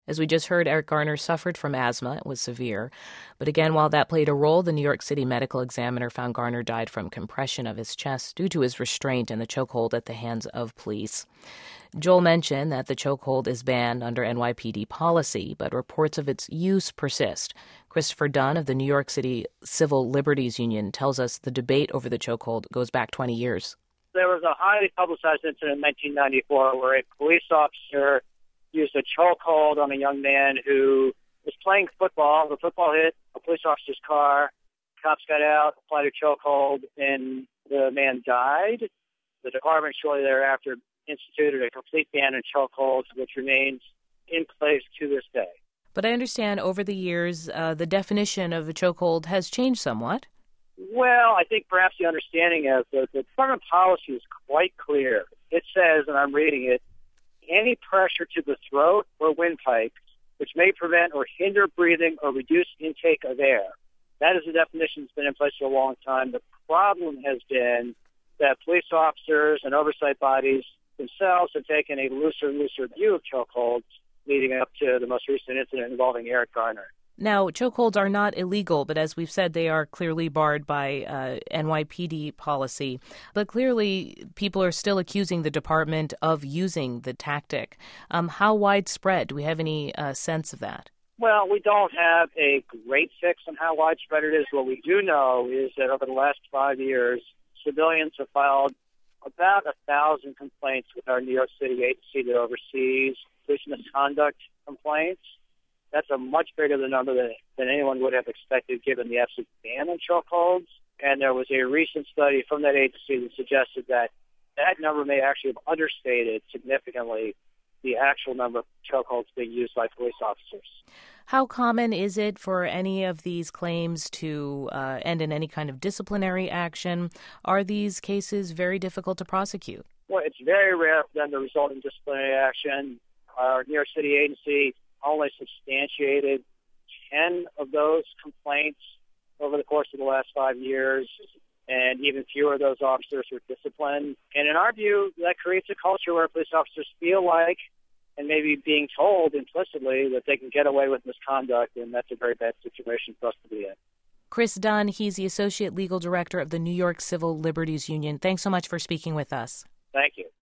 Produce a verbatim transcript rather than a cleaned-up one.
As we just heard, Eric Garner suffered from asthma. It was severe. But again, while that played a role, the New York City medical examiner found Garner died from compression of his chest due to his restraint and the chokehold at the hands of police. Joel mentioned that the chokehold is banned under N Y P D policy, but reports of its use persist. Christopher Dunn of the New York City Civil Liberties Union tells us the debate over the chokehold goes back twenty years. There was a highly publicized incident in nineteen ninety-four where a police officer used a chokehold on a young man who was playing football. The football hit a police officer's car. Cops got out, applied a chokehold, and the man died. The department shortly thereafter instituted a complete ban on chokeholds, which remains in place to this day. But I understand over the years, uh, the definition of a chokehold has changed somewhat. Well, I think perhaps the understanding is that the department policy is quite clear. It says, and I'm reading it, any pressure to the throat or windpipe which may prevent or hinder breathing or reduce intake of air. That is a definition that's been in place for a long time. The problem has been that police officers and oversight bodies themselves have taken a looser and looser view of chokeholds, leading up to the most recent incident involving Eric Garner. Now, chokeholds are not illegal, but as we've said, they are clearly barred by uh, N Y P D policy. But clearly, people are still accusing the department of using the tactic. Um, how widespread? Do we have any uh, sense of that? Well, we don't have a great fix on how widespread it is. What we do know is that over the last five years, civilians have filed about a thousand complaints with our New York City agency that oversees police misconduct complaints. That's a much bigger number than, than anyone would have expected given the absolute ban on chokeholds. And there was a recent study from that agency that suggested that that number may actually have understated significantly the actual number of chokeholds being used by police officers. How common is it for any of these claims to uh, end in any kind of disciplinary action? Are these cases very difficult to prosecute? Well, it's very rare for them to result in disciplinary action. Our New York City agency only substantiated ten of those complaints over the course of the last five years, and even fewer of those officers were disciplined. And in our view, that creates a culture where police officers feel like, and maybe being told implicitly, that they can get away with misconduct, and that's a very bad situation for us to be in. Chris Dunn, he's the Associate Legal Director of the New York Civil Liberties Union. Thanks so much for speaking with us. Thank you.